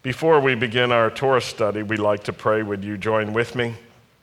Before we begin our Torah study, we'd like to pray. Would you join with me?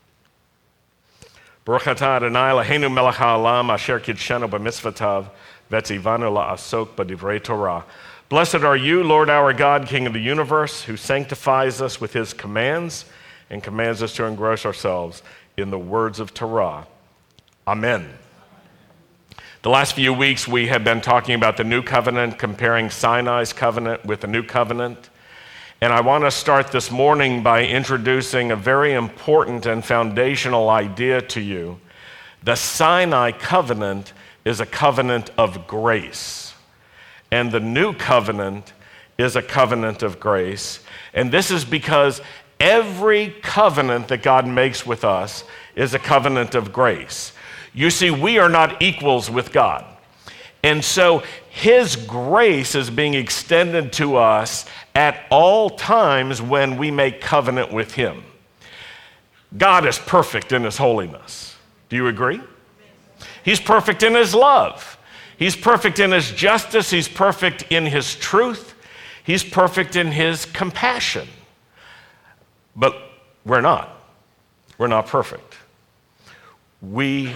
Baruch atah Adonai Eloheinu melech ha'olam asher kidshenu b'mitzvotav v'tzivanu la'asok b'divrei Torah. Blessed are you, Lord our God, King of the universe, who sanctifies us with his commands and commands us to engross ourselves in the words of Torah. Amen. The last few weeks we have been talking about the New Covenant, comparing Sinai's covenant with the New Covenant. And I want to start this morning by introducing a very important and foundational idea to you. The Sinai covenant is a covenant of grace, and the New Covenant is a covenant of grace. And this is because every covenant that God makes with us is a covenant of grace. You see, we are not equals with God. And so his grace is being extended to us at all times when we make covenant with him. God is perfect in his holiness. Do you agree? He's perfect in his love. He's perfect in his justice. He's perfect in his truth. He's perfect in his compassion. But we're not. We're not perfect. We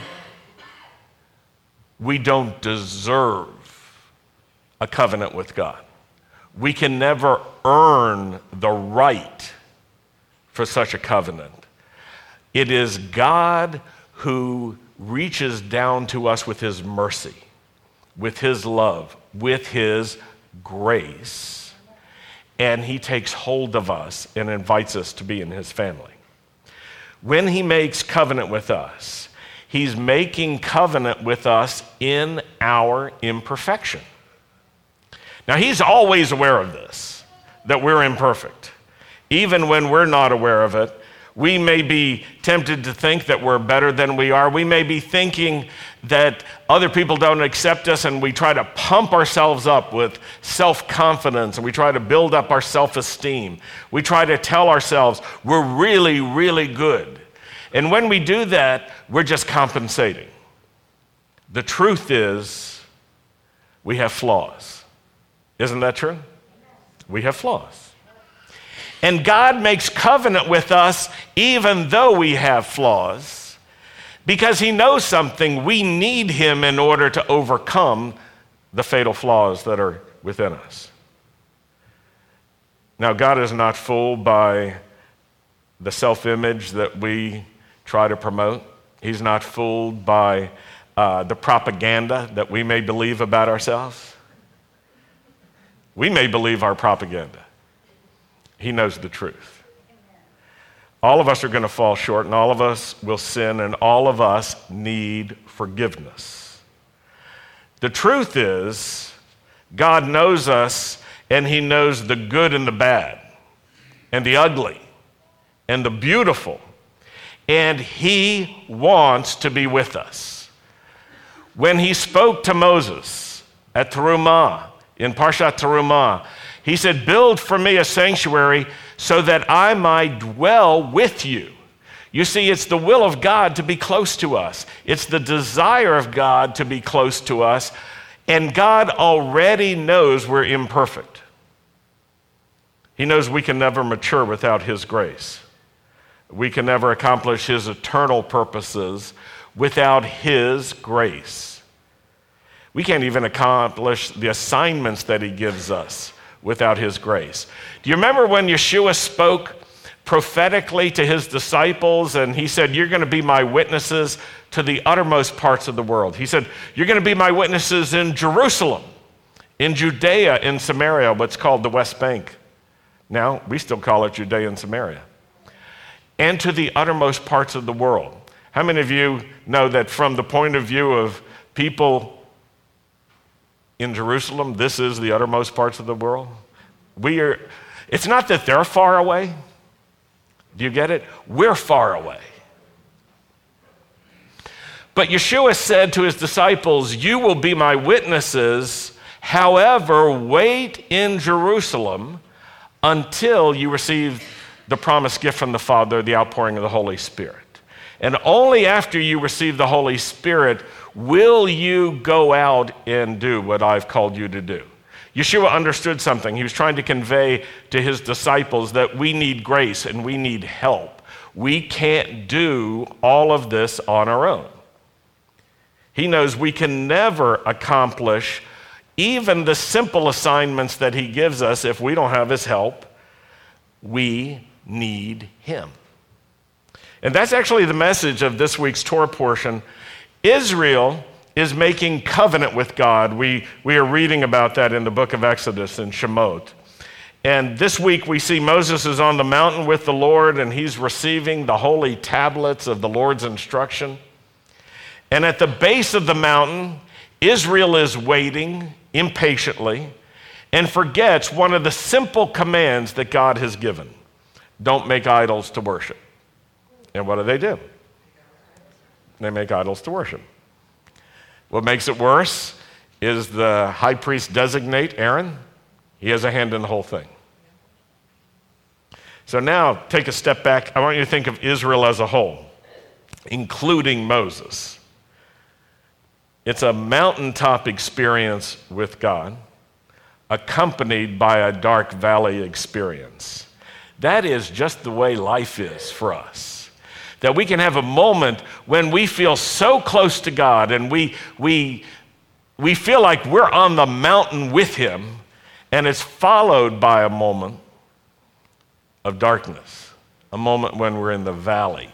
don't deserve a covenant with God. We can never earn the right for such a covenant. It is God who reaches down to us with his mercy, with his love, with his grace, and he takes hold of us and invites us to be in his family. When he makes covenant with us, he's making covenant with us in our imperfection. Now, he's always aware of this, that we're imperfect. Even when we're not aware of it, we may be tempted to think that we're better than we are. We may be thinking that other people don't accept us, and we try to pump ourselves up with self-confidence, and we try to build up our self-esteem. We try to tell ourselves we're really, really good. And when we do that, we're just compensating. The truth is, we have flaws. Isn't that true? We have flaws. And God makes covenant with us even though we have flaws, because he knows something. We need him in order to overcome the fatal flaws that are within us. Now, God is not fooled by the self-image that we try to promote. He's not fooled by the propaganda that we may believe about ourselves. We may believe our propaganda. He knows the truth. All of us are going to fall short, and all of us will sin, and all of us need forgiveness. The truth is, God knows us, and he knows the good and the bad, and the ugly, and the beautiful, and he wants to be with us. When he spoke to Moses at Terumah, in Parshat Terumah, he said, "Build for me a sanctuary so that I might dwell with you." You see, it's the will of God to be close to us. It's the desire of God to be close to us, and God already knows we're imperfect. He knows we can never mature without his grace. We can never accomplish his eternal purposes without his grace. We can't even accomplish the assignments that he gives us without his grace. Do you remember when Yeshua spoke prophetically to his disciples, and he said, "You're going to be my witnesses to the uttermost parts of the world." He said, "You're going to be my witnesses in Jerusalem, in Judea, in Samaria," what's called the West Bank. Now, we still call it Judea and Samaria. "And to the uttermost parts of the world." How many of you know that from the point of view of people in Jerusalem, this is the uttermost parts of the world? It's not that they're far away. Do you get it? We're far away. But Yeshua said to his disciples, "You will be my witnesses. However, wait in Jerusalem until you receive the promised gift from the Father, the outpouring of the Holy Spirit. And only after you receive the Holy Spirit will you go out and do what I've called you to do. Yeshua understood something. He was trying to convey to his disciples that we need grace and we need help. We can't do all of this on our own. He knows we can never accomplish even the simple assignments that he gives us if we don't have his help. We need him. And that's actually the message of this week's Torah portion. Israel is making covenant with God. We are reading about that in the book of Exodus and Shemot. And this week we see Moses is on the mountain with the Lord, and he's receiving the holy tablets of the Lord's instruction. And at the base of the mountain, Israel is waiting impatiently and forgets one of the simple commands that God has given. Don't make idols to worship. And what do? They make idols to worship. What makes it worse is the high priest designate Aaron. He has a hand in the whole thing. So now take a step back. I want you to think of Israel as a whole, including Moses. It's a mountaintop experience with God, accompanied by a dark valley experience. That is just the way life is for us. That we can have a moment when we feel so close to God and we feel like we're on the mountain with him, and it's followed by a moment of darkness, a moment when we're in the valley.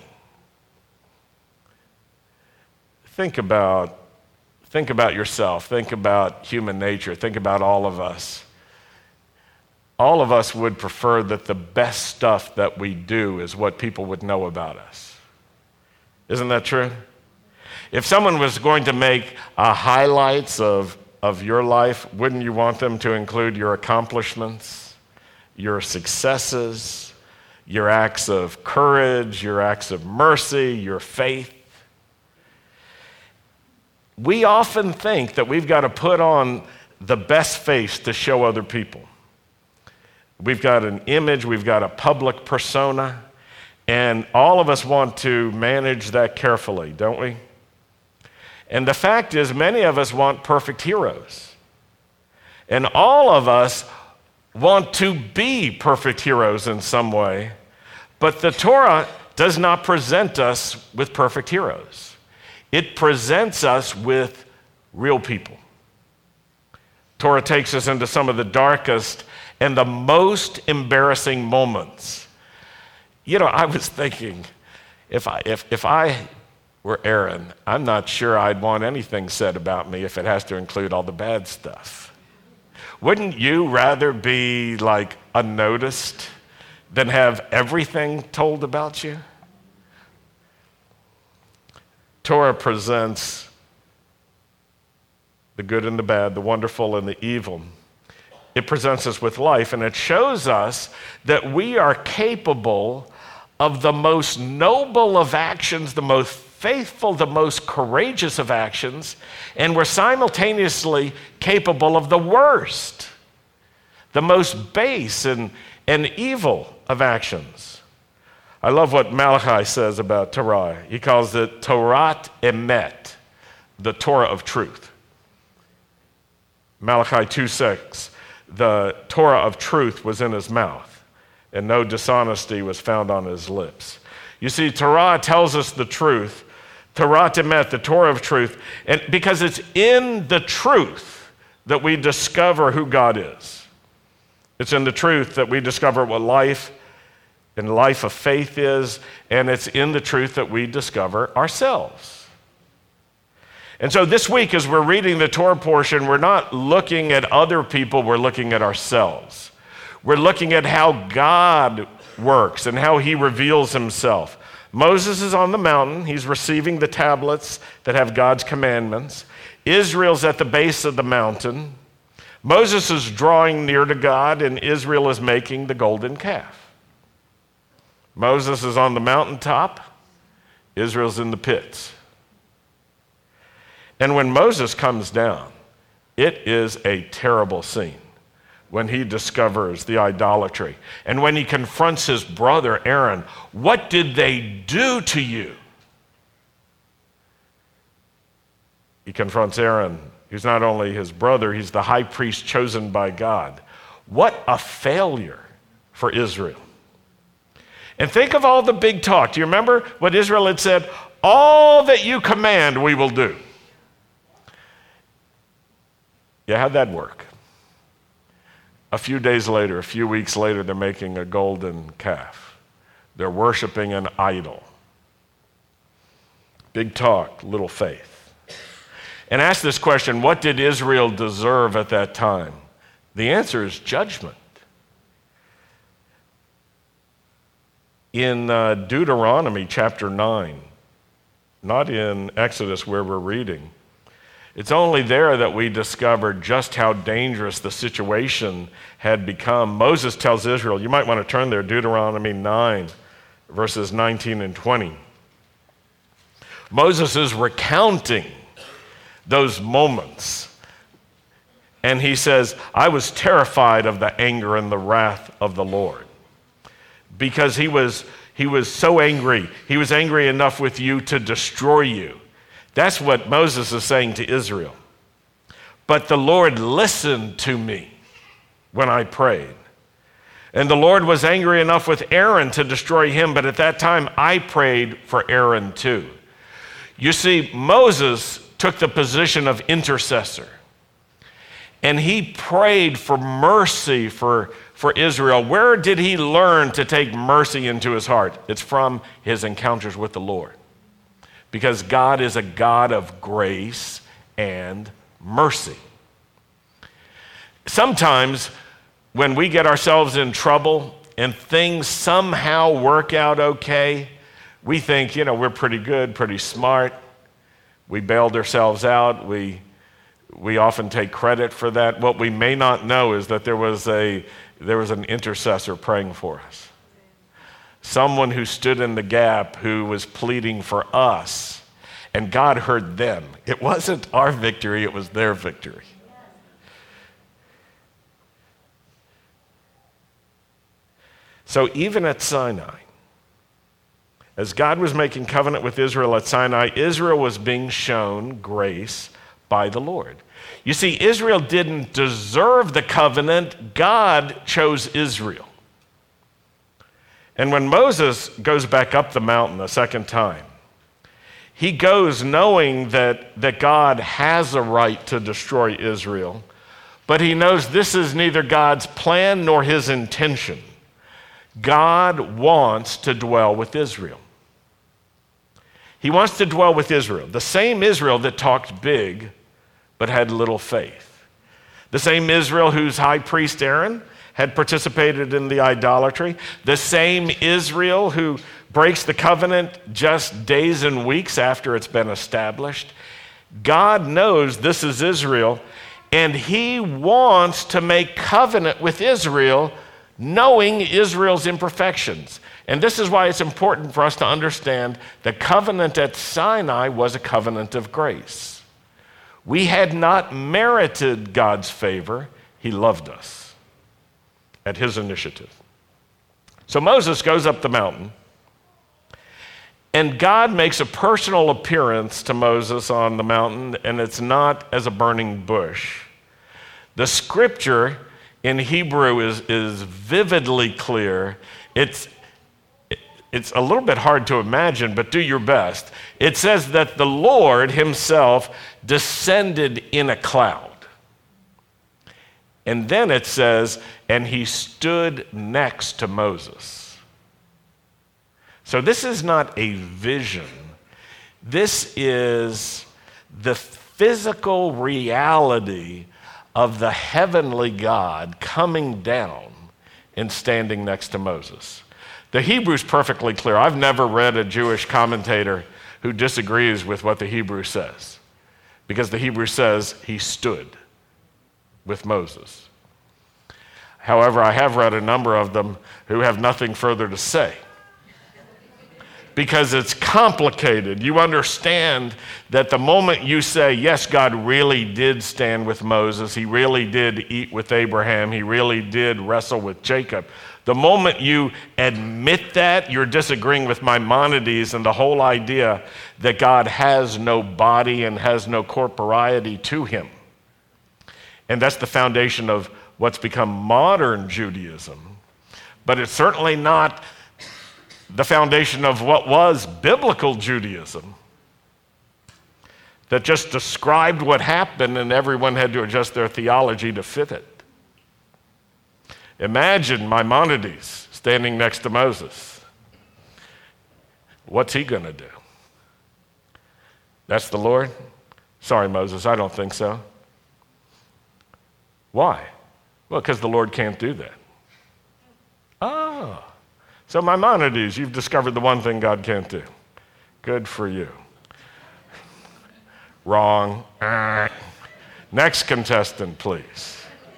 Think about yourself. Think about human nature. Think about all of us. All of us would prefer that the best stuff that we do is what people would know about us. Isn't that true? If someone was going to make highlights of your life, wouldn't you want them to include your accomplishments, your successes, your acts of courage, your acts of mercy, your faith? We often think that we've got to put on the best face to show other people. We've got an image, we've got a public persona, and all of us want to manage that carefully, don't we? And the fact is, many of us want perfect heroes. And all of us want to be perfect heroes in some way, but the Torah does not present us with perfect heroes. It presents us with real people. Torah takes us into some of the darkest and the most embarrassing moments. You know, I was thinking, if I were Aaron, I'm not sure I'd want anything said about me if it has to include all the bad stuff. Wouldn't you rather be like unnoticed than have everything told about you? Torah presents the good and the bad, the wonderful and the evil. It presents us with life, and it shows us that we are capable of the most noble of actions, the most faithful, the most courageous of actions, and we're simultaneously capable of the worst, the most base and evil of actions. I love what Malachi says about Torah. He calls it Torat Emet, the Torah of truth. Malachi 2:6, the Torah of truth was in his mouth, and no dishonesty was found on his lips. You see, Torah tells us the truth. Torat Emet, the Torah of truth, and because it's in the truth that we discover who God is. It's in the truth that we discover what life and life of faith is, and it's in the truth that we discover ourselves. And so this week, as we're reading the Torah portion, we're not looking at other people, we're looking at ourselves. We're looking at how God works and how he reveals himself. Moses is on the mountain. He's receiving the tablets that have God's commandments. Israel's at the base of the mountain. Moses is drawing near to God, and Israel is making the golden calf. Moses is on the mountaintop. Israel's in the pits. And when Moses comes down, it is a terrible scene when he discovers the idolatry. And when he confronts his brother Aaron, what did they do to you? He confronts Aaron He's not only his brother, he's the high priest chosen by God. What a failure for Israel. And think of all the big talk. Do you remember what Israel had said? All that you command, we will do. Yeah, how'd that work? A few days later, a few weeks later, they're making a golden calf. They're worshiping an idol. Big talk, little faith. And ask this question, what did Israel deserve at that time? The answer is judgment. In Deuteronomy chapter 9, not in Exodus where we're reading, it's only there that we discovered just how dangerous the situation had become. Moses tells Israel, you might want to turn there, Deuteronomy 9, verses 19 and 20. Moses is recounting those moments. And he says, I was terrified of the anger and the wrath of the Lord. Because he was so angry. He was angry enough with you to destroy you. That's what Moses is saying to Israel. But the Lord listened to me when I prayed. And the Lord was angry enough with Aaron to destroy him, but at that time I prayed for Aaron too. You see, Moses took the position of intercessor. And he prayed for mercy for Israel. Where did he learn to take mercy into his heart? It's from his encounters with the Lord. Because God is a God of grace and mercy. Sometimes when we get ourselves in trouble and things somehow work out okay, we think, we're pretty good, pretty smart. We bailed ourselves out. We often take credit for that. What we may not know is that there was an intercessor praying for us. Someone who stood in the gap, who was pleading for us, and God heard them. It wasn't our victory, it was their victory. So even at Sinai, as God was making covenant with Israel at Sinai, Israel was being shown grace by the Lord. You see, Israel didn't deserve the covenant. God chose Israel. And when Moses goes back up the mountain a second time, he goes knowing that God has a right to destroy Israel, but he knows this is neither God's plan nor his intention. God wants to dwell with Israel. He wants to dwell with Israel, the same Israel that talked big but had little faith. The same Israel whose high priest Aaron had participated in the idolatry. The same Israel who breaks the covenant just days and weeks after it's been established. God knows this is Israel, and he wants to make covenant with Israel, knowing Israel's imperfections. And this is why it's important for us to understand the covenant at Sinai was a covenant of grace. We had not merited God's favor. He loved us at his initiative. So Moses goes up the mountain, and God makes a personal appearance to Moses on the mountain, and it's not as a burning bush. The scripture in Hebrew is vividly clear. It's a little bit hard to imagine, but do your best. It says that the Lord himself descended in a cloud. And then it says, and he stood next to Moses. So this is not a vision. This is the physical reality of the heavenly God coming down and standing next to Moses. The Hebrew's perfectly clear. I've never read a Jewish commentator who disagrees with what the Hebrew says, because the Hebrew says he stood with Moses. However, I have read a number of them who have nothing further to say, because it's complicated. You understand that the moment you say, yes, God really did stand with Moses, he really did eat with Abraham, he really did wrestle with Jacob, the moment you admit that, you're disagreeing with Maimonides and the whole idea that God has no body and has no corporeity to him. and that's the foundation of what's become modern Judaism. But it's certainly not the foundation of what was biblical Judaism, that just described what happened and everyone had to adjust their theology to fit it. Imagine Maimonides standing next to Moses. What's he going to do? That's the Lord? Sorry, Moses, I don't think so. Why? Well, because the Lord can't do that. Oh, so Maimonides, you've discovered the one thing God can't do. Good for you. Wrong. Next contestant, please.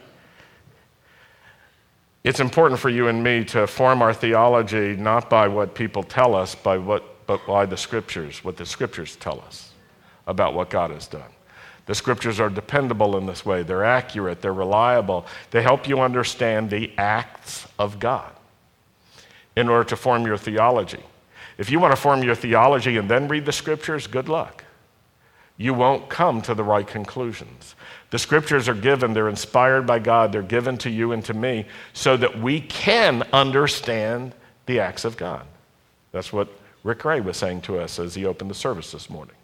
It's important for you and me to form our theology not by what people tell us, but by the Scriptures, what the Scriptures tell us about what God has done. The Scriptures are dependable in this way. They're accurate, they're reliable. They help you understand the acts of God in order to form your theology. If you want to form your theology and then read the Scriptures, good luck. You won't come to the right conclusions. The Scriptures are given, they're inspired by God, they're given to you and to me so that we can understand the acts of God. That's what Rick Ray was saying to us as he opened the service this morning.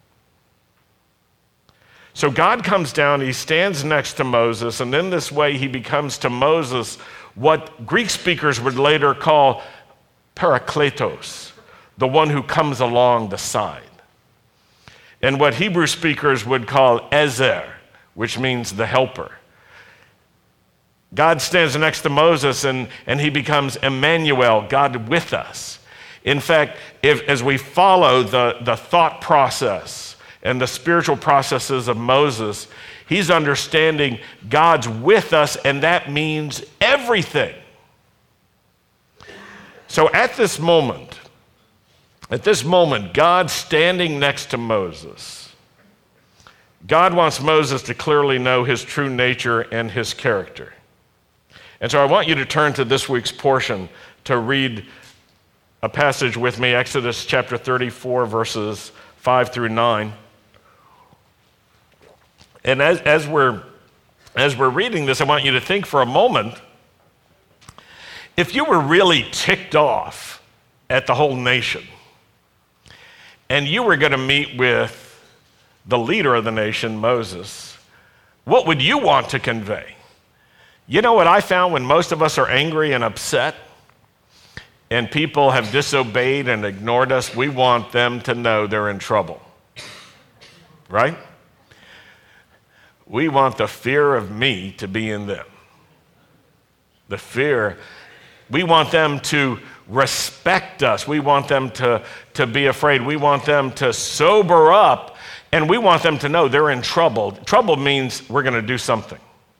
So God comes down, he stands next to Moses, and in this way he becomes to Moses what Greek speakers would later call parakletos, the one who comes along the side. And what Hebrew speakers would call ezer, which means the helper. God stands next to Moses and he becomes Emmanuel, God with us. In fact, as we follow the thought process and the spiritual processes of Moses, he's understanding God's with us, and that means everything. So at this moment, God standing next to Moses, God wants Moses to clearly know his true nature and his character. And so I want you to turn to this week's portion to read a passage with me, Exodus chapter 34, verses 5 through 9. And as we're reading this, I want you to think for a moment, if you were really ticked off at the whole nation, and you were going to meet with the leader of the nation, Moses, what would you want to convey? You know what I found when most of us are angry and upset and people have disobeyed and ignored us? We want them to know they're in trouble, right? We want the fear of me to be in them. The fear, we want them to respect us. We want them to be afraid. We want them to sober up, and we want them to know they're in trouble. Trouble means we're going to do something.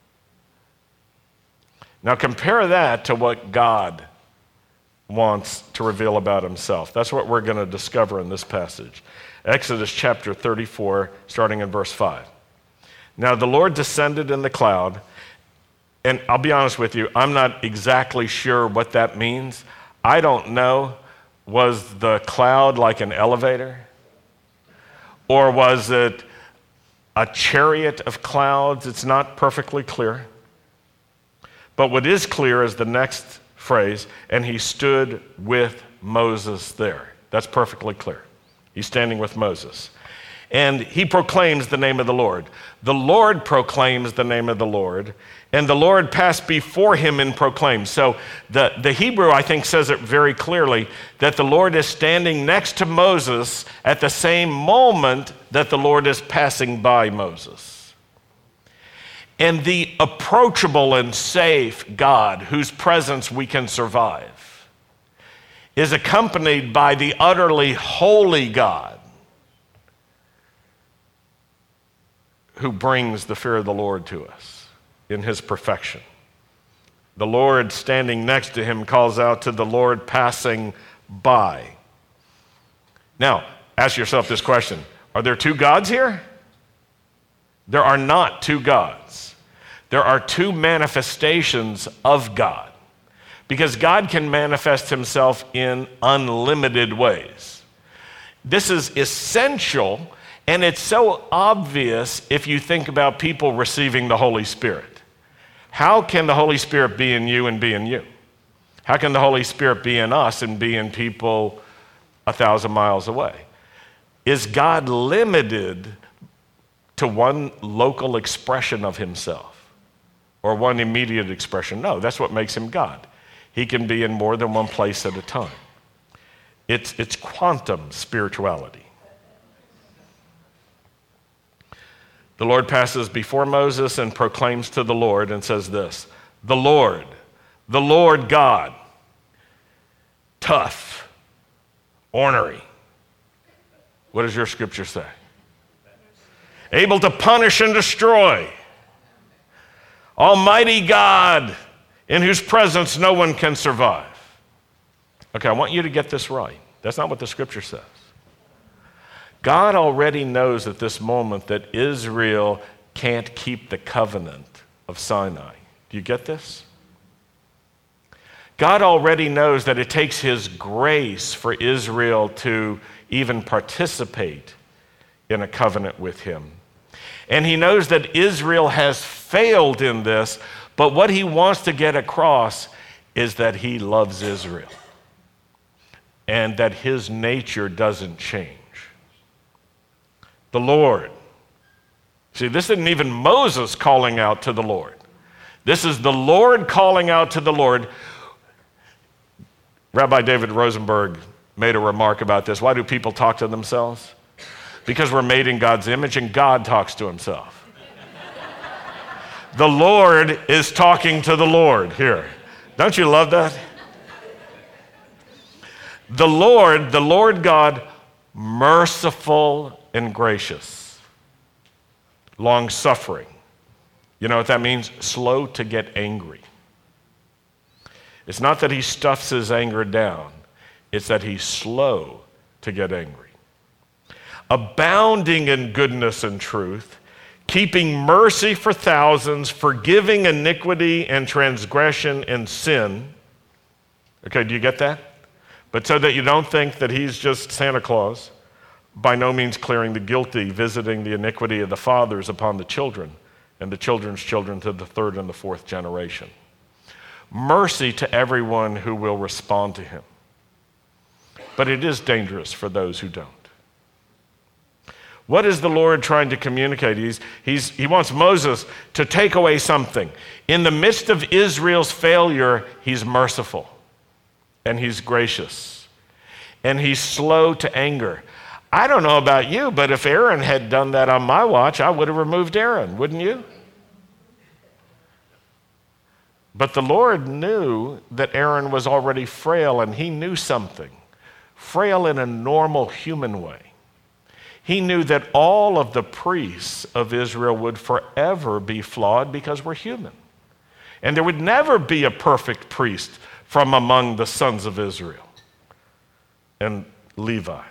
Now compare that to what God wants to reveal about himself. That's what we're going to discover in this passage. Exodus chapter 34, starting in verse 5. Now the Lord descended in the cloud, and I'll be honest with you, I'm not exactly sure what that means. I don't know. Was the cloud like an elevator? Or was it a chariot of clouds? It's not perfectly clear. But what is clear is the next phrase, and he stood with Moses there. That's perfectly clear. He's standing with Moses. And he proclaims the name of the Lord. The Lord proclaims the name of the Lord, and the Lord passed before him and proclaimed. So the Hebrew, I think, says it very clearly that the Lord is standing next to Moses at the same moment that the Lord is passing by Moses. And the approachable and safe God, whose presence we can survive, is accompanied by the utterly holy God, who brings the fear of the Lord to us in his perfection. The Lord standing next to him calls out to the Lord passing by. Now, ask yourself this question. Are there two gods here? There are not two gods. There are two manifestations of God, because God can manifest himself in unlimited ways. This is essential. And it's so obvious if you think about people receiving the Holy Spirit. How can the Holy Spirit be in you and be in you? How can the Holy Spirit be in us and be in people 1,000 miles away? Is God limited to one local expression of himself or one immediate expression? No, that's what makes him God. He can be in more than one place at a time. It's quantum spirituality. The Lord passes before Moses and proclaims to the Lord and says this, the Lord God, tough, ornery. What does your scripture say? Able to punish and destroy. Almighty God, in whose presence no one can survive. Okay, I want you to get this right. That's not what the scripture says. God already knows at this moment that Israel can't keep the covenant of Sinai. Do you get this? God already knows that it takes his grace for Israel to even participate in a covenant with him. And he knows that Israel has failed in this, but what he wants to get across is that he loves Israel and that his nature doesn't change. The Lord. See, this isn't even Moses calling out to the Lord. This is the Lord calling out to the Lord. Rabbi David Rosenberg made a remark about this. Why do people talk to themselves? Because we're made in God's image and God talks to himself. The Lord is talking to the Lord here. Don't you love that? The Lord God, merciful and gracious, long-suffering. You know what that means? Slow to get angry. It's not that he stuffs his anger down. It's that he's slow to get angry. Abounding in goodness and truth, keeping mercy for thousands, forgiving iniquity and transgression and sin. Okay, do you get that? But so that you don't think that he's just Santa Claus, by no means clearing the guilty, visiting the iniquity of the fathers upon the children, and the children's children to the third and the fourth generation. Mercy to everyone who will respond to him. But it is dangerous for those who don't. What is the Lord trying to communicate? He wants Moses to take away something. In the midst of Israel's failure, he's merciful, and he's gracious, and he's slow to anger. I don't know about you, but if Aaron had done that on my watch, I would have removed Aaron, wouldn't you? But the Lord knew that Aaron was already frail, and he knew something. Frail in a normal human way. He knew that all of the priests of Israel would forever be flawed because we're human. And there would never be a perfect priest from among the sons of Israel and Levi.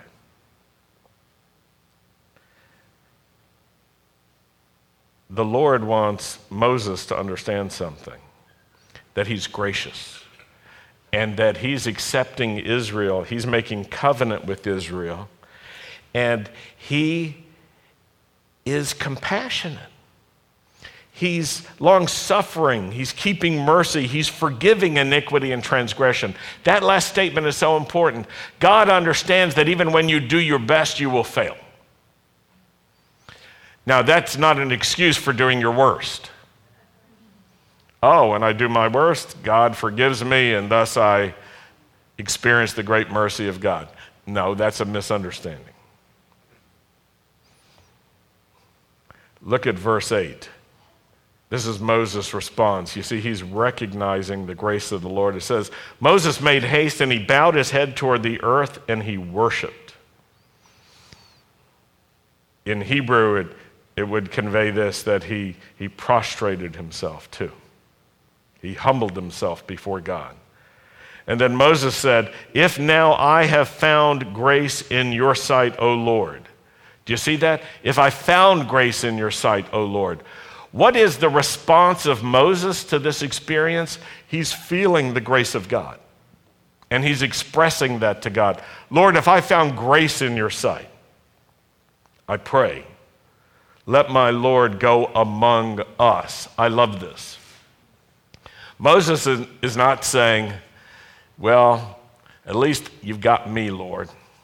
The Lord wants Moses to understand something, that he's gracious and that he's accepting Israel. He's making covenant with Israel, and he is compassionate. He's long-suffering. He's keeping mercy. He's forgiving iniquity and transgression. That last statement is so important. God understands that even when you do your best, you will fail. Now, that's not an excuse for doing your worst. Oh, when I do my worst, God forgives me, and thus I experience the great mercy of God. No, that's a misunderstanding. Look at verse 8. This is Moses' response. You see, he's recognizing the grace of the Lord. It says, Moses made haste, and he bowed his head toward the earth, and he worshiped. In Hebrew, it would convey this, that he prostrated himself too. He humbled himself before God. And then Moses said, if now I have found grace in your sight, O Lord. Do you see that? If I found grace in your sight, O Lord. What is the response of Moses to this experience? He's feeling the grace of God. And he's expressing that to God. Lord, if I found grace in your sight, I pray, let my Lord go among us. I love this. Moses is not saying, well, at least you've got me, Lord.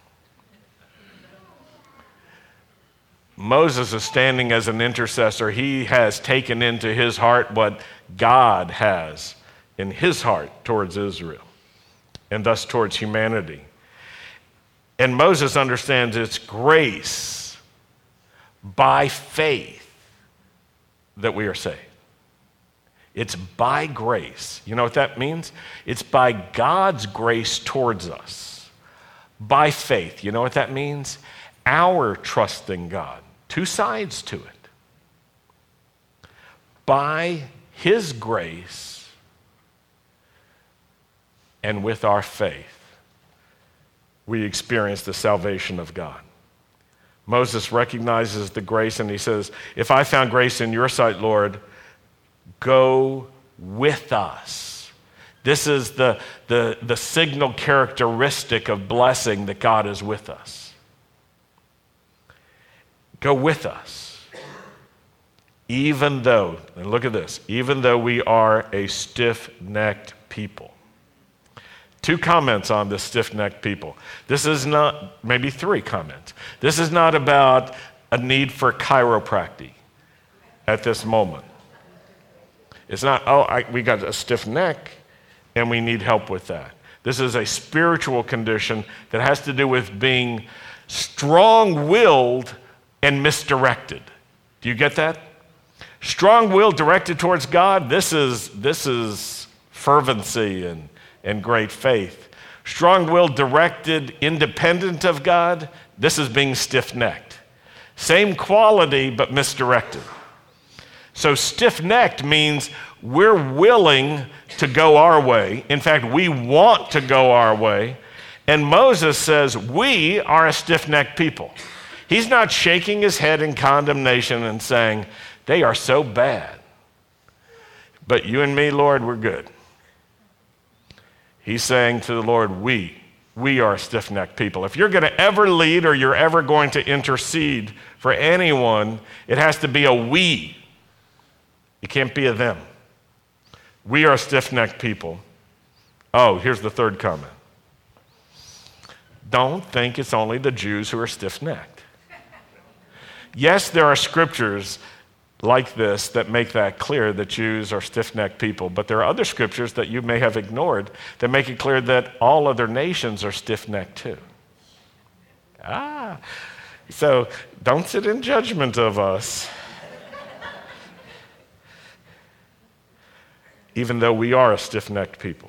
Moses is standing as an intercessor. He has taken into his heart what God has in his heart towards Israel and thus towards humanity. And Moses understands it's grace by faith that we are saved. It's by grace. You know what that means? It's by God's grace towards us. By faith. You know what that means? Our trusting God. Two sides to it. By his grace and with our faith, we experience the salvation of God. Moses recognizes the grace and he says, if I found grace in your sight, Lord, go with us. This is the signal characteristic of blessing, that God is with us. Go with us. Even though, and look at this, even though we are a stiff-necked people. Two comments on this stiff-necked people. This is not, maybe three comments. This is not about a need for chiropractic at this moment. It's not, we got a stiff neck and we need help with that. This is a spiritual condition that has to do with being strong-willed and misdirected. Do you get that? Strong-willed directed towards God, this is fervency and great faith. Strong-willed directed independent of God, this is being stiff-necked. Same quality, but misdirected. So stiff-necked means we're willing to go our way. In fact, we want to go our way. And Moses says, we are a stiff-necked people. He's not shaking his head in condemnation and saying, they are so bad. But you and me, Lord, we're good. He's saying to the Lord, we are a stiff-necked people. If you're going to ever lead or you're ever going to intercede for anyone, it has to be a we. It can't be a them. We are a stiff-necked people. Oh, here's the third comment. Don't think it's only the Jews who are stiff-necked. Yes, there are scriptures like this that make that clear, that Jews are stiff-necked people, but there are other scriptures that you may have ignored that make it clear that all other nations are stiff-necked too. So don't sit in judgment of us. Even though we are a stiff-necked people.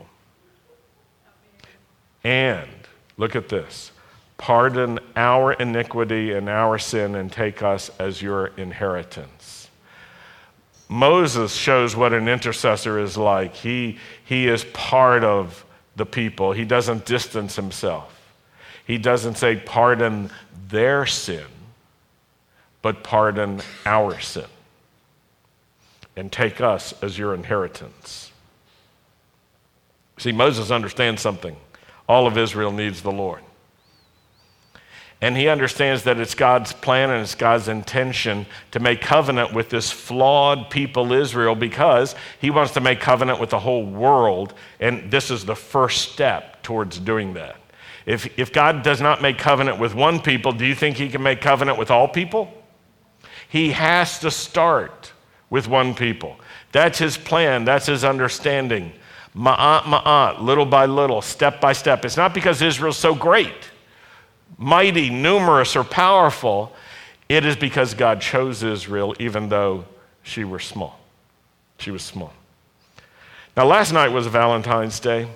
And, look at this, pardon our iniquity and our sin and take us as your inheritance. Moses shows what an intercessor is like. He is part of the people. He doesn't distance himself. He doesn't say pardon their sin, but pardon our sin and take us as your inheritance. See, Moses understands something. All of Israel needs the Lord. And he understands that it's God's plan and it's God's intention to make covenant with this flawed people Israel, because he wants to make covenant with the whole world, and this is the first step towards doing that. If God does not make covenant with one people, do you think he can make covenant with all people? He has to start with one people. That's his plan. That's his understanding. Ma'at, little by little, step by step. It's not because Israel's so great, mighty, numerous, or powerful. It is because God chose Israel even though she was small. She was small. Now, last night was Valentine's Day.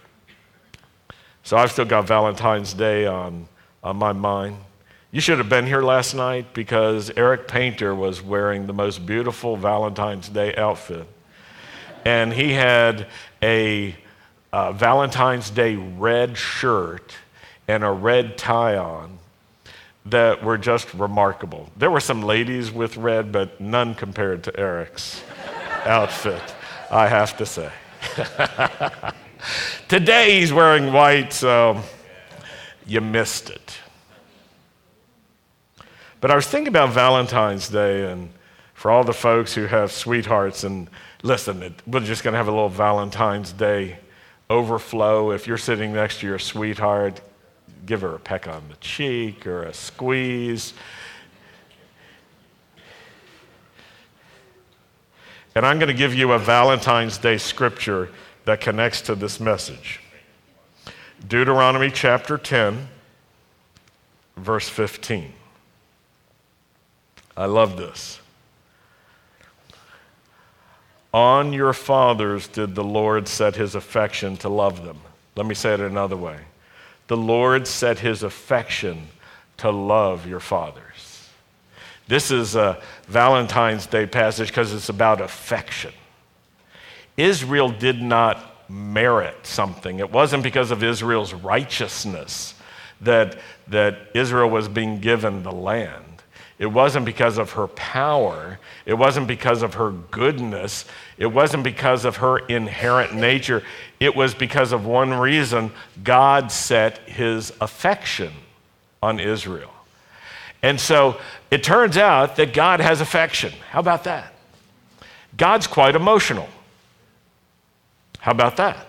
So I've still got Valentine's Day on my mind. You should have been here last night because Eric Painter was wearing the most beautiful Valentine's Day outfit. And he had a Valentine's Day red shirt and a red tie on that were just remarkable. There were some ladies with red, but none compared to Eric's outfit, I have to say. Today he's wearing white, so you missed it. But I was thinking about Valentine's Day and for all the folks who have sweethearts, and Listen, we're just going to have a little Valentine's Day overflow. If you're sitting next to your sweetheart, give her a peck on the cheek or a squeeze. And I'm going to give you a Valentine's Day scripture that connects to this message. Deuteronomy chapter 10, verse 15. I love this. On your fathers did the Lord set his affection to love them. Let me say it another way. The Lord set his affection to love your fathers. This is a Valentine's Day passage because it's about affection. Israel did not merit something. It wasn't because of Israel's righteousness that Israel was being given the land. It wasn't because of her power. It wasn't because of her goodness. It wasn't because of her inherent nature. It was because of one reason: God set his affection on Israel. And so it turns out that God has affection. How about that? God's quite emotional. How about that?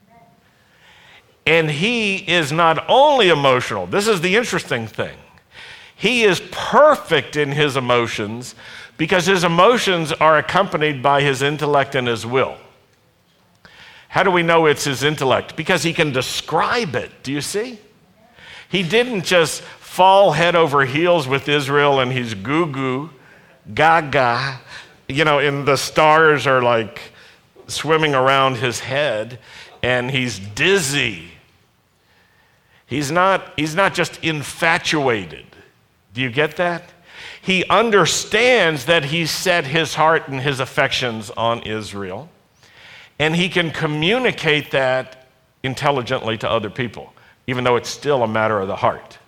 And he is not only emotional. This is the interesting thing. He is perfect in his emotions because his emotions are accompanied by his intellect and his will. How do we know it's his intellect? Because he can describe it. Do you see? He didn't just fall head over heels with Israel and he's goo-goo, gaga, and the stars are like swimming around his head and he's dizzy. He's not just infatuated. Do you get that? He understands that he set his heart and his affections on Israel, and he can communicate that intelligently to other people, even though it's still a matter of the heart.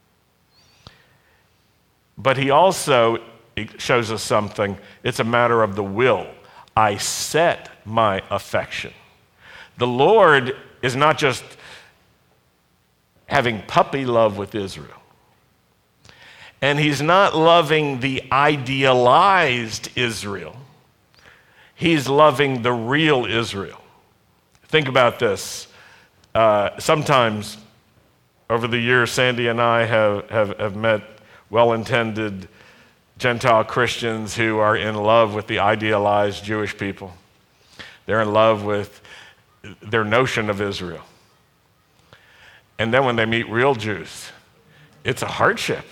But he also shows us something. It's a matter of the will. I set my affection. The Lord is not just having puppy love with Israel. And he's not loving the idealized Israel. He's loving the real Israel. Think about this. Sometimes over the years, Sandy and I have met well-intended Gentile Christians who are in love with the idealized Jewish people. They're in love with their notion of Israel. And then when they meet real Jews, it's a hardship.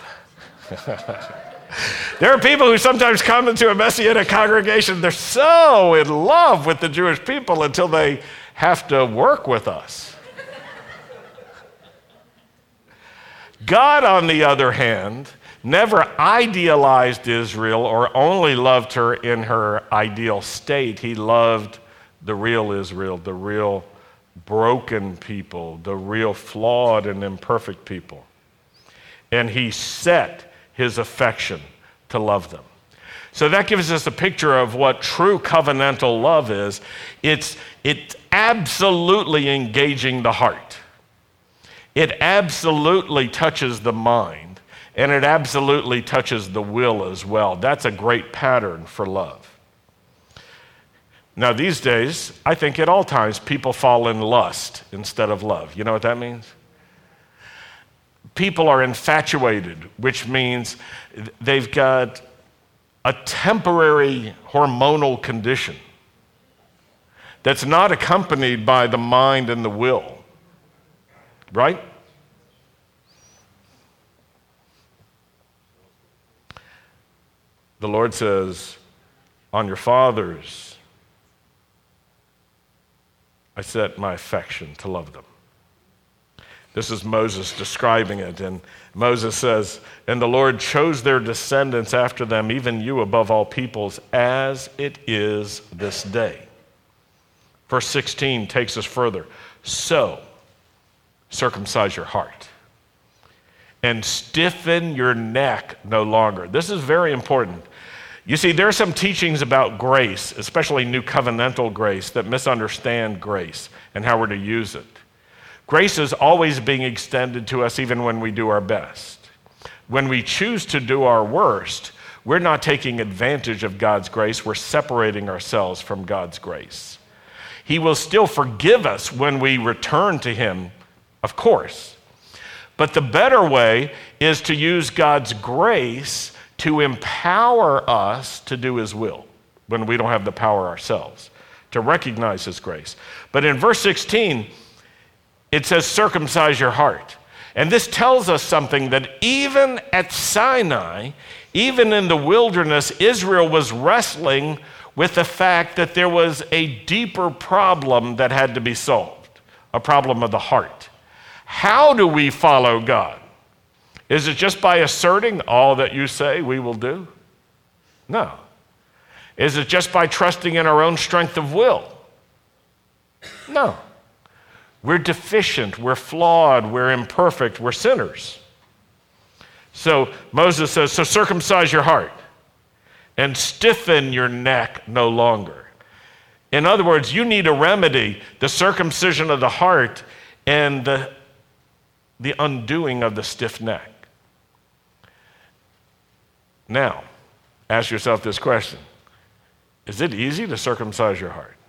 There are people who sometimes come into a Messianic congregation, they're so in love with the Jewish people until they have to work with us. God, on the other hand, never idealized Israel or only loved her in her ideal state. He loved the real Israel, the real broken people, the real flawed and imperfect people. And he set his affection to love them. So that gives us a picture of what true covenantal love is. It's absolutely engaging the heart. It absolutely touches the mind, and it absolutely touches the will as well. That's a great pattern for love. Now, these days, I think at all times, people fall in lust instead of love. You know what that means? People are infatuated, which means they've got a temporary hormonal condition that's not accompanied by the mind and the will, right? The Lord says, on your fathers, I set my affection to love them. This is Moses describing it, and Moses says, and the Lord chose their descendants after them, even you above all peoples, as it is this day. Verse 16 takes us further. So, circumcise your heart and stiffen your neck no longer. This is very important. You see, there are some teachings about grace, especially New Covenantal grace, that misunderstand grace and how we're to use it. Grace is always being extended to us even when we do our best. When we choose to do our worst, we're not taking advantage of God's grace. We're separating ourselves from God's grace. He will still forgive us when we return to him, of course. But the better way is to use God's grace to empower us to do his will when we don't have the power ourselves, to recognize his grace. But in verse 16, it says, circumcise your heart. And this tells us something, that even at Sinai, even in the wilderness, Israel was wrestling with the fact that there was a deeper problem that had to be solved, a problem of the heart. How do we follow God? Is it just by asserting all that you say we will do? No. Is it just by trusting in our own strength of will? No. We're deficient, we're flawed, we're imperfect, we're sinners. So Moses says, so circumcise your heart and stiffen your neck no longer. In other words, you need a remedy, the circumcision of the heart and the undoing of the stiff neck. Now, ask yourself this question. Is it easy to circumcise your heart?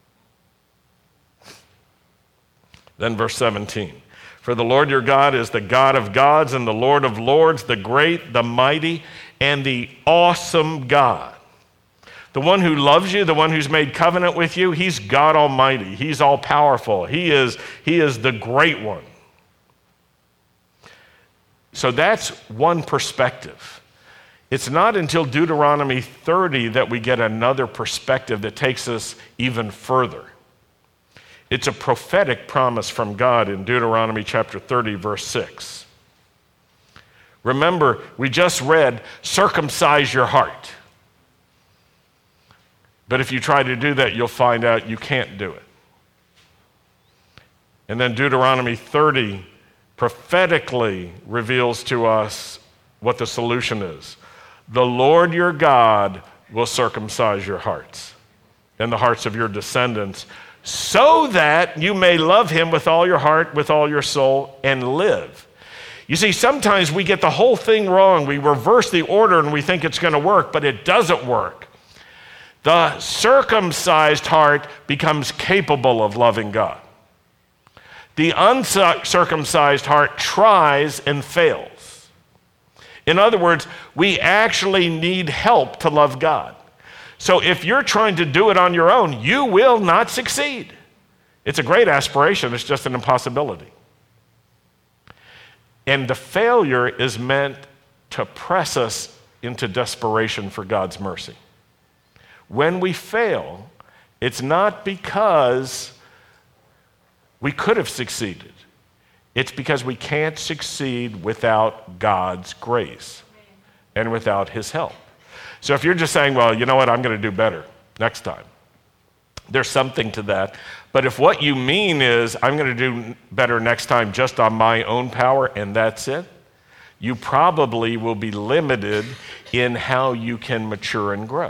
Then verse 17. For the Lord your God is the God of gods and the Lord of lords, the great, the mighty, and the awesome God. The one who loves you, the one who's made covenant with you, he's God Almighty. He's all powerful. He is the great one. So that's one perspective. It's not until Deuteronomy 30 that we get another perspective that takes us even further. It's a prophetic promise from God in Deuteronomy chapter 30, verse 6. Remember, we just read, circumcise your heart. But if you try to do that, you'll find out you can't do it. And then Deuteronomy 30 prophetically reveals to us what the solution is. The Lord your God will circumcise your hearts and the hearts of your descendants, so that you may love him with all your heart, with all your soul, and live. You see, sometimes we get the whole thing wrong. We reverse the order and we think it's going to work, but it doesn't work. The circumcised heart becomes capable of loving God. The uncircumcised heart tries and fails. In other words, we actually need help to love God. So if you're trying to do it on your own, you will not succeed. It's a great aspiration, it's just an impossibility. And the failure is meant to press us into desperation for God's mercy. When we fail, it's not because we could have succeeded. It's because we can't succeed without God's grace and without his help. So if you're just saying, well, you know what, I'm going to do better next time, there's something to that. But if what you mean is, I'm going to do better next time just on my own power and that's it, you probably will be limited in how you can mature and grow.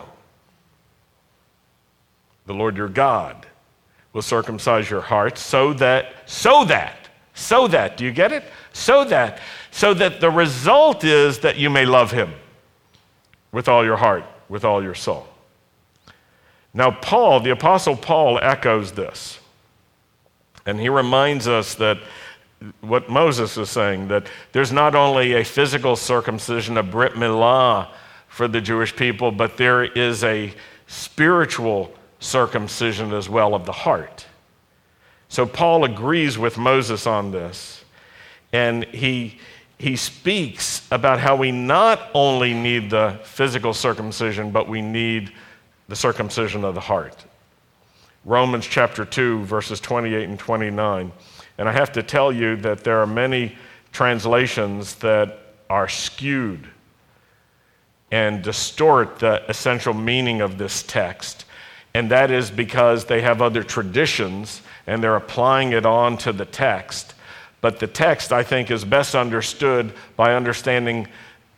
The Lord your God will circumcise your heart so that, do you get it? So that the result is that you may love him with all your heart, with all your soul. Now Paul, the Apostle Paul, echoes this. And he reminds us that what Moses is saying, that there's not only a physical circumcision, a Brit Milah for the Jewish people, but there is a spiritual circumcision as well of the heart. So Paul agrees with Moses on this, and he speaks about how we not only need the physical circumcision, but we need the circumcision of the heart. Romans chapter 2, verses 28 and 29. And I have to tell you that there are many translations that are skewed and distort the essential meaning of this text. And that is because they have other traditions and they're applying it on to the text. But the text, I think, is best understood by understanding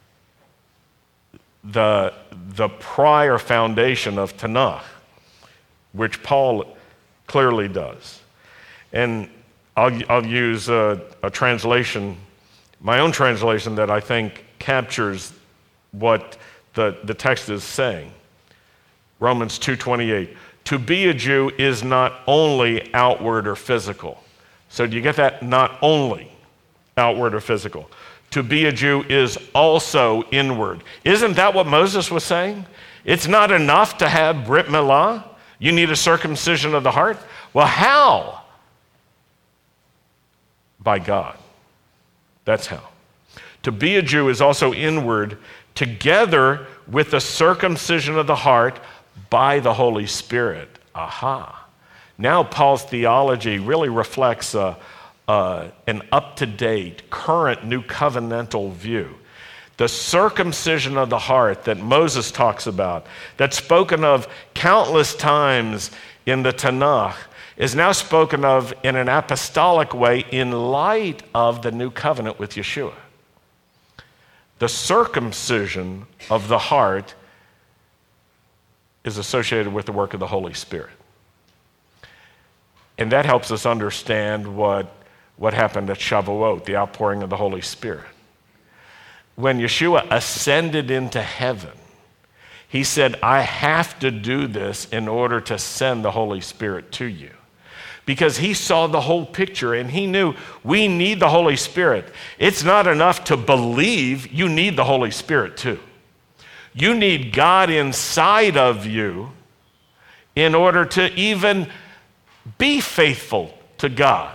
the prior foundation of Tanakh, which Paul clearly does. And I'll use a translation, my own translation, that I think captures what the text is saying. Romans 2:28. To be a Jew is not only outward or physical. So do you get that? Not only outward or physical. To be a Jew is also inward. Isn't that what Moses was saying? It's not enough to have Brit Milah. You need a circumcision of the heart. Well, how? By God. That's how. To be a Jew is also inward, together with the circumcision of the heart by the Holy Spirit. Aha. Now Paul's theology really reflects an up-to-date, current New Covenantal view. The circumcision of the heart that Moses talks about, that's spoken of countless times in the Tanakh, is now spoken of in an apostolic way in light of the New Covenant with Yeshua. The circumcision of the heart is associated with the work of the Holy Spirit. And that helps us understand what happened at Shavuot, the outpouring of the Holy Spirit. When Yeshua ascended into heaven, he said, I have to do this in order to send the Holy Spirit to you. Because he saw the whole picture and he knew we need the Holy Spirit. It's not enough to believe, you need the Holy Spirit too. You need God inside of you in order to even be faithful to God.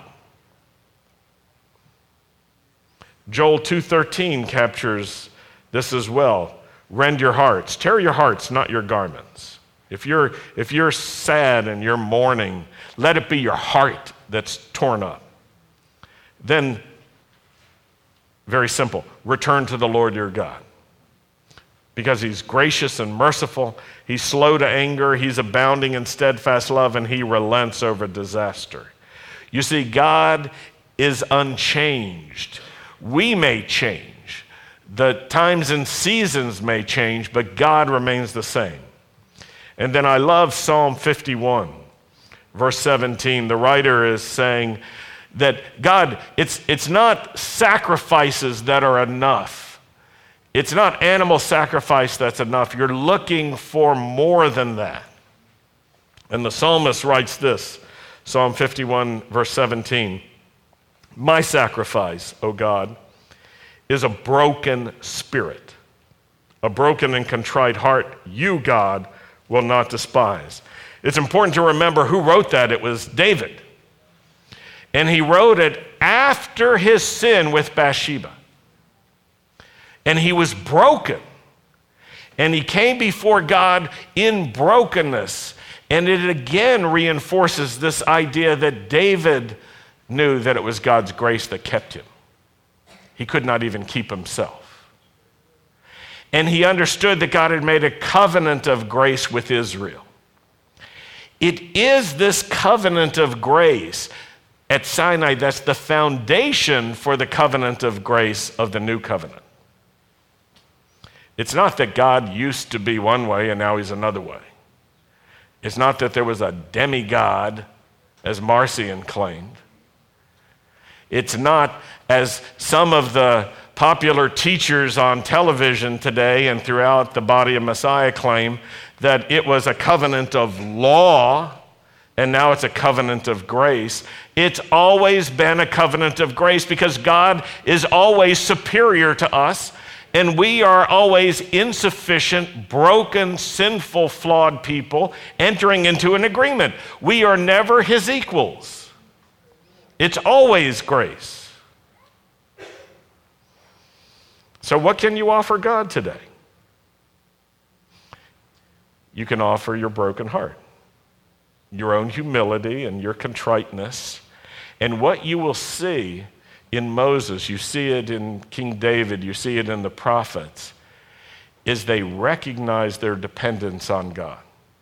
Joel 2:13 captures this as well. Rend your hearts. Tear your hearts, not your garments. If you're sad and you're mourning, let it be your heart that's torn up. Then, very simple, return to the Lord your God. Because he's gracious and merciful, he's slow to anger, he's abounding in steadfast love, and he relents over disaster. You see, God is unchanged. We may change. The times and seasons may change, but God remains the same. And then I love Psalm 51, verse 17. The writer is saying that God, it's not sacrifices that are enough. It's not animal sacrifice that's enough. You're looking for more than that. And the psalmist writes this, Psalm 51, verse 17. My sacrifice, O God, is a broken spirit. A broken and contrite heart, you, God, will not despise. It's important to remember who wrote that. It was David. And he wrote it after his sin with Bathsheba. And he was broken. And he came before God in brokenness. And it again reinforces this idea that David knew that it was God's grace that kept him. He could not even keep himself. And he understood that God had made a covenant of grace with Israel. It is this covenant of grace at Sinai that's the foundation for the covenant of grace of the new covenant. It's not that God used to be one way and now he's another way. It's not that there was a demigod, as Marcion claimed. It's not, as some of the popular teachers on television today and throughout the body of Messiah claim, that it was a covenant of law and now it's a covenant of grace. It's always been a covenant of grace because God is always superior to us. And we are always insufficient, broken, sinful, flawed people entering into an agreement. We are never his equals. It's always grace. So what can you offer God today? You can offer your broken heart, your own humility and your contriteness. And what you will see in Moses, you see it in King David, you see it in the prophets, is they recognize their dependence on God.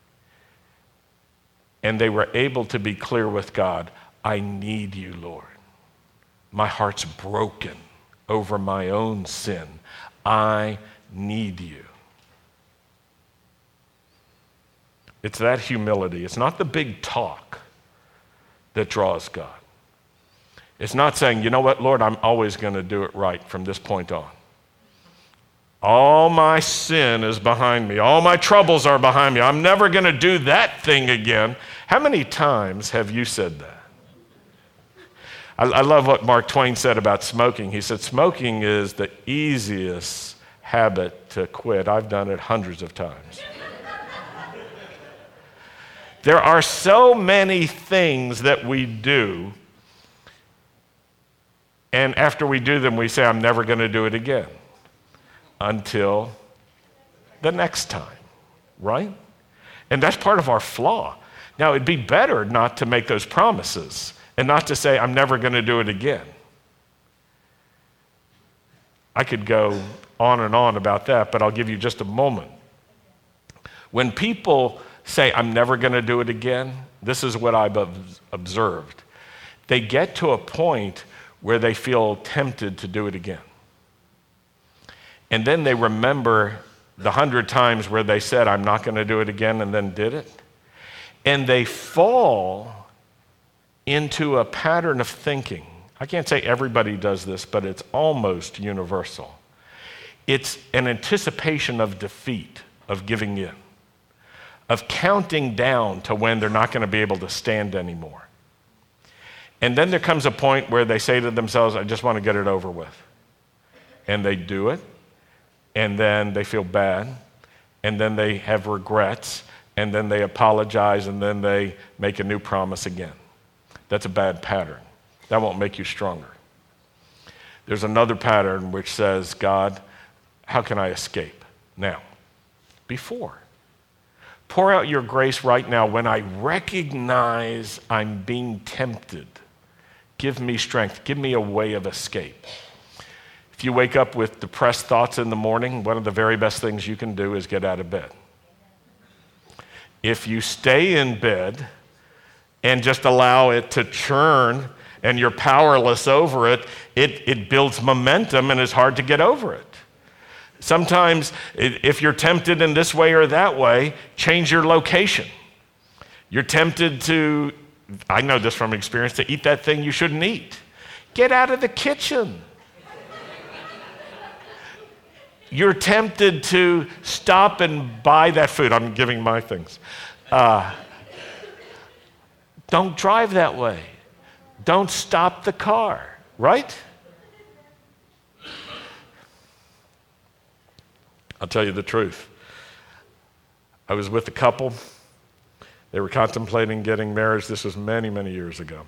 And they were able to be clear with God, I need you, Lord. My heart's broken over my own sin. I need you. It's that humility. It's not the big talk that draws God. It's not saying, you know what, Lord, I'm always going to do it right from this point on. All my sin is behind me. All my troubles are behind me. I'm never going to do that thing again. How many times have you said that? I love what Mark Twain said about smoking. He said, smoking is the easiest habit to quit. I've done it hundreds of times. There are so many things that we do, and after we do them, we say, I'm never going to do it again until the next time, right? And that's part of our flaw. Now, it'd be better not to make those promises and not to say, I'm never going to do it again. I could go on and on about that, but I'll give you just a moment. When people say, I'm never going to do it again, this is what I've observed. They get to a point where they feel tempted to do it again. And then they remember the 100 times where they said, I'm not going to do it again, and then did it. And they fall into a pattern of thinking. I can't say everybody does this, but it's almost universal. It's an anticipation of defeat, of giving in, of counting down to when they're not going to be able to stand anymore. And then there comes a point where they say to themselves, I just want to get it over with. And they do it, and then they feel bad, and then they have regrets, and then they apologize, and then they make a new promise again. That's a bad pattern. That won't make you stronger. There's another pattern which says, God, how can I escape? Now, before. Pour out your grace right now when I recognize I'm being tempted. Give me strength. Give me a way of escape. If you wake up with depressed thoughts in the morning, one of the very best things you can do is get out of bed. If you stay in bed and just allow it to churn and you're powerless over it, it builds momentum and it's hard to get over it. Sometimes, if you're tempted in this way or that way, change your location. You're tempted to, I know this from experience, to eat that thing you shouldn't eat. Get out of the kitchen. You're tempted to stop and buy that food. I'm giving my things. Don't drive that way. Don't stop the car, right? I'll tell you the truth. I was with a couple. They were contemplating getting married. This was many, many years ago.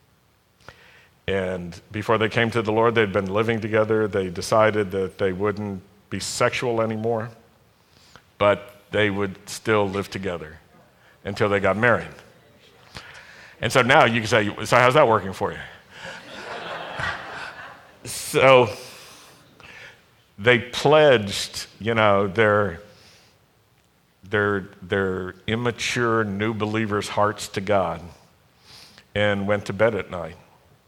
And before they came to the Lord, they'd been living together. They decided that they wouldn't be sexual anymore, but they would still live together until they got married. And so now you can say, so how's that working for you? So they pledged, their immature new believers' hearts to God and went to bed at night.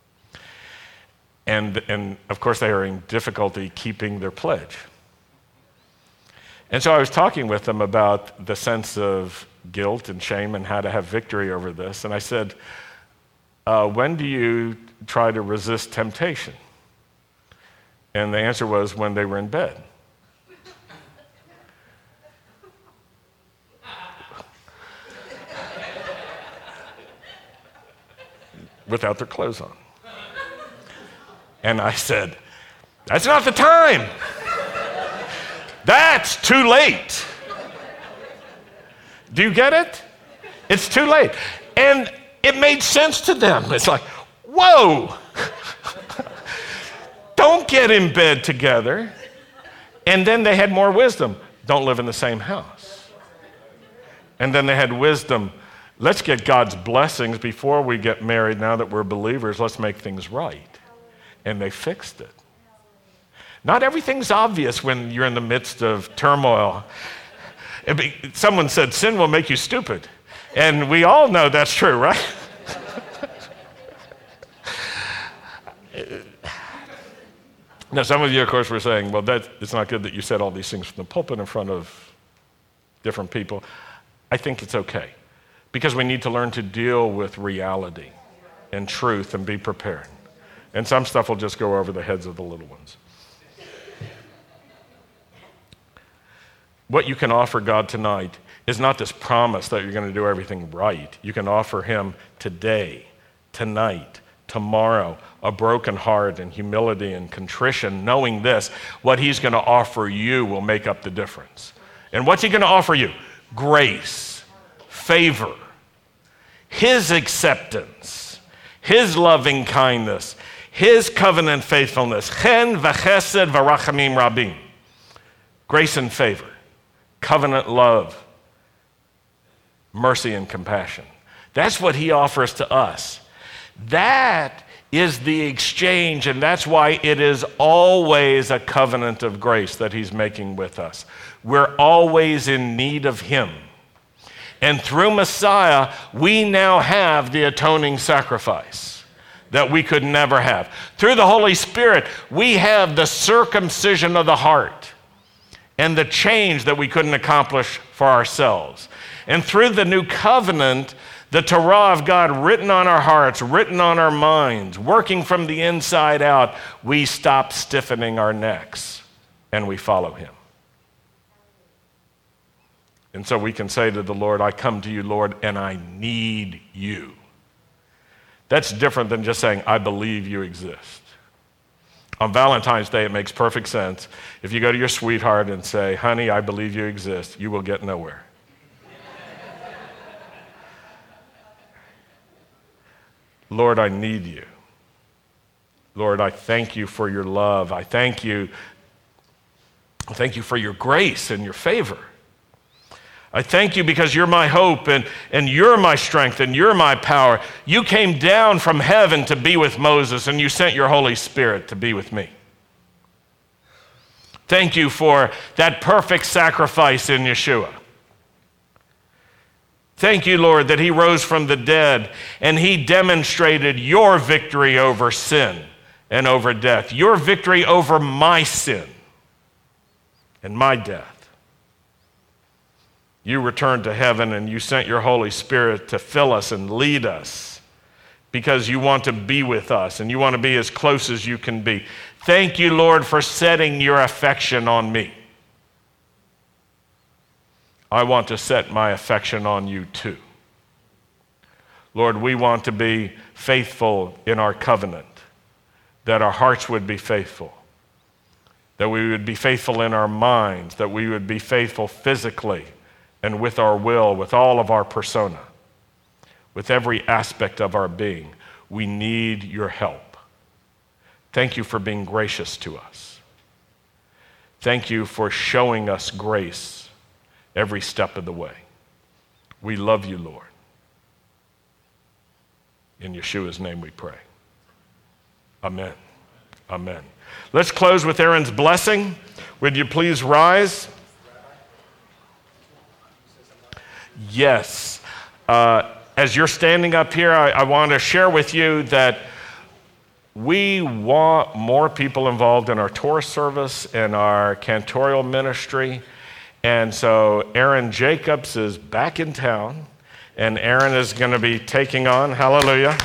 And of course they are in difficulty keeping their pledge. And so I was talking with them about the sense of guilt and shame and how to have victory over this. And I said, when do you try to resist temptation? And the answer was when they were in bed. Without their clothes on. And I said, that's not the time. That's too late. Do you get it? It's too late. And it made sense to them. It's like, whoa. Don't get in bed together. And then they had more wisdom. Don't live in the same house. And then they had wisdom. Let's get God's blessings before we get married. Now that we're believers, let's make things right. And they fixed it. Not everything's obvious when you're in the midst of turmoil. Someone said, sin will make you stupid. And we all know that's true, right? Now, some of you, of course, were saying, well, it's not good that you said all these things from the pulpit in front of different people. I think it's okay, because we need to learn to deal with reality and truth and be prepared. And some stuff will just go over the heads of the little ones. what you can offer God tonight is not this promise that you're going to do everything right. You can offer him today, tonight, tomorrow, a broken heart and humility and contrition, knowing this, what he's going to offer you will make up the difference. And what's he going to offer you? Grace, favor, his acceptance, his loving kindness, his covenant faithfulness. Chen v'chesed v'rachamim rabim. Grace and favor, covenant love, mercy and compassion. That's what he offers to us. That is the exchange, and that's why it is always a covenant of grace that he's making with us. We're always in need of him. And through Messiah, we now have the atoning sacrifice that we could never have. Through the Holy Spirit, we have the circumcision of the heart and the change that we couldn't accomplish for ourselves. And through the new covenant, the Torah of God written on our hearts, written on our minds, working from the inside out, we stop stiffening our necks and we follow him. And so we can say to the Lord, I come to you, Lord, and I need you. That's different than just saying, I believe you exist. On Valentine's Day, it makes perfect sense. If you go to your sweetheart and say, honey, I believe you exist, you will get nowhere. Lord, I need you. Lord, I thank you for your love. I thank you for your grace and your favor. I thank you because you're my hope and you're my strength and you're my power. You came down from heaven to be with Moses and you sent your Holy Spirit to be with me. Thank you for that perfect sacrifice in Yeshua. Thank you, Lord, that he rose from the dead and he demonstrated your victory over sin and over death, your victory over my sin and my death. You returned to heaven and you sent your Holy Spirit to fill us and lead us because you want to be with us and you want to be as close as you can be. Thank you, Lord, for setting your affection on me. I want to set my affection on you too. Lord, we want to be faithful in our covenant, that our hearts would be faithful, that we would be faithful in our minds, that we would be faithful physically and with our will, with all of our persona, with every aspect of our being. We need your help. Thank you for being gracious to us. Thank you for showing us grace every step of the way. We love you, Lord. In Yeshua's name we pray. Amen. Amen. Let's close with Aaron's blessing. Would you please rise? Yes. As you're standing up here, I want to share with you that we want more people involved in our Torah service and our cantorial ministry. And so Aaron Jacobs is back in town, and Aaron is going to be taking on, hallelujah.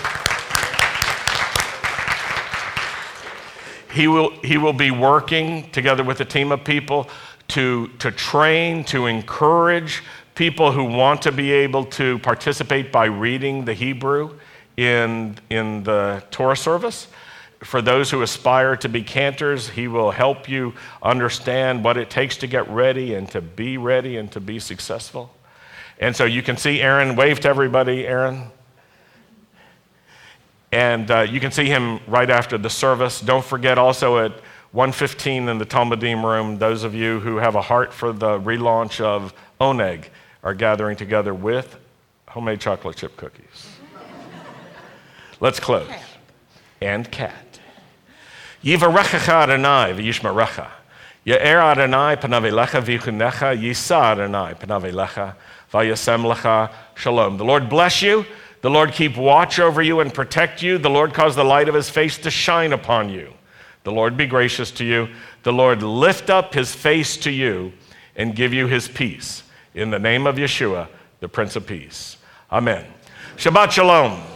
He will be working together with a team of people to train, to encourage people who want to be able to participate by reading the Hebrew in the Torah service. For those who aspire to be cantors, he will help you understand what it takes to get ready and to be successful. And so you can see Aaron. Wave to everybody, Aaron. And you can see him right after the service. Don't forget also at 1:15 in the Talmudim room, those of you who have a heart for the relaunch of Oneg are gathering together with homemade chocolate chip cookies. Let's close. And cat. Yivarechecha Adonai v'yishmerecha. Ye'er Adonai panav elecha v'yichunecha. Yisa Adonai panav elecha v'yasem lecha shalom. The Lord bless you. The Lord keep watch over you and protect you. The Lord cause the light of his face to shine upon you. The Lord be gracious to you. The Lord lift up his face to you and give you his peace. In the name of Yeshua, the Prince of Peace. Amen. Shabbat Shalom.